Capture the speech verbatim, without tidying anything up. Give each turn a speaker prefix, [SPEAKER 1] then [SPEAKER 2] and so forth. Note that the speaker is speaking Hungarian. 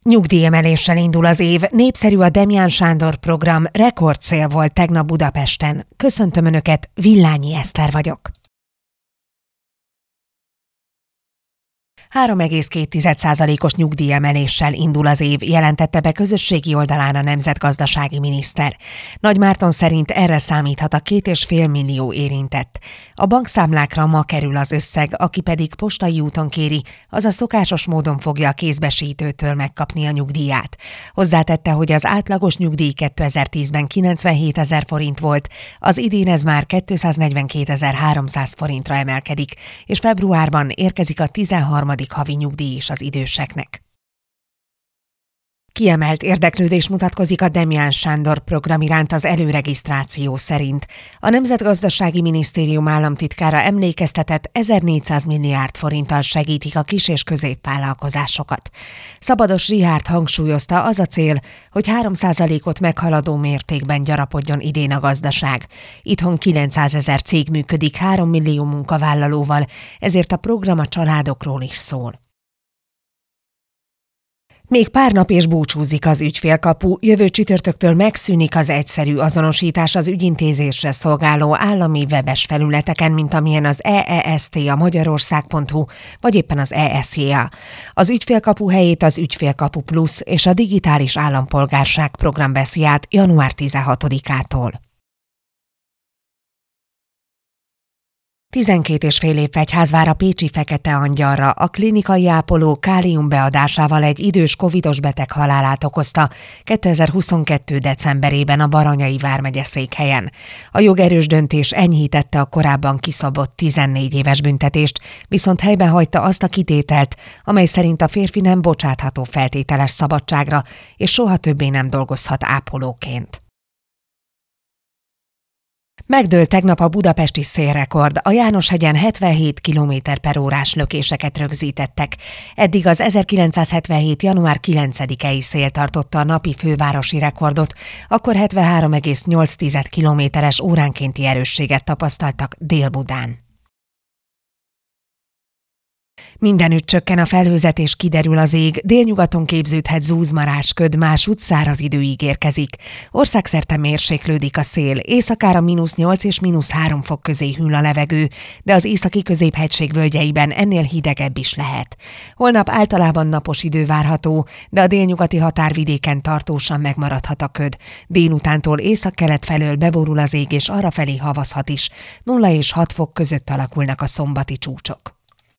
[SPEAKER 1] Nyugdíjemeléssel indul az év, népszerű a Demján Sándor program, rekordcél volt tegnap Budapesten. Köszöntöm Önöket, Villányi Eszter vagyok. három egész két százalékos nyugdíjemeléssel indul az év, jelentette be közösségi oldalán a nemzetgazdasági miniszter. Nagy Márton szerint erre számíthat a két és fél millió érintett. A bankszámlákra ma kerül az összeg, aki pedig postai úton kéri, az a szokásos módon fogja a kézbesítőtől megkapni a nyugdíját. Hozzátette, hogy az átlagos nyugdíj kétezer-tízben kilencvenhétezer forint volt, az idén ez már kétszáznegyvenkétezer-háromszáz forintra emelkedik, és februárban érkezik a tizenharmadik havi nyugdíj is az időseknek. Kiemelt érdeklődés mutatkozik a Demján Sándor program iránt az előregisztráció szerint. A Nemzetgazdasági Minisztérium államtitkára emlékeztetett, ezernégyszáz milliárd forinttal segítik a kis- és középvállalkozásokat. Szabados Richárd hangsúlyozta, az a cél, hogy három százalékot meghaladó mértékben gyarapodjon idén a gazdaság. Itthon kilencszázezer cég működik három millió munkavállalóval, ezért a program a családokról is szól. Még pár nap és búcsúzik az ügyfélkapu, jövő csütörtöktől megszűnik az egyszerű azonosítás az ügyintézésre szolgáló állami webes felületeken, mint amilyen az E E S T, a magyarország pont hu, vagy éppen az E S J A. Az ügyfélkapu helyét az Ügyfélkapu Plusz és a Digitális Állampolgárság program veszi át január tizenhatodikától. Tizenkét és fél év fegyház vár a pécsi Fekete Angyalra. A klinikai ápoló kálium beadásával egy idős covidos beteg halálát okozta kétezer-huszonkettő decemberében a Baranyai vármegye székhelyen. A jogerős döntés enyhítette a korábban kiszabott tizennégy éves büntetést, viszont helyben hagyta azt a kitételt, amely szerint a férfi nem bocsátható feltételes szabadságra, és soha többé nem dolgozhat ápolóként. Megdőlt tegnap a budapesti szélrekord, a Jánoshegyen hetvenhét kilométer per órás lökéseket rögzítettek. Eddig az ezerkilencszázhetvenhét. január kilencedikei szél tartotta a napi fővárosi rekordot, akkor hetvenhárom egész nyolc kilométeres óránkénti erősséget tapasztaltak Dél-Budán. Mindenütt csökken a felhőzet és kiderül az ég, délnyugaton képződhet zúzmarásköd, másút száraz idő ígérkezik. Országszerte mérséklődik a szél, éjszakára mínusz nyolc és mínusz három fok közé hűl a levegő, de az északi középhegység völgyeiben ennél hidegebb is lehet. Holnap általában napos idő várható, de a délnyugati határvidéken tartósan megmaradhat a köd. Délutántól északkelet felől beborul az ég és arrafelé havazhat is. nulla és hat fok között alakulnak a szombati csúcsok.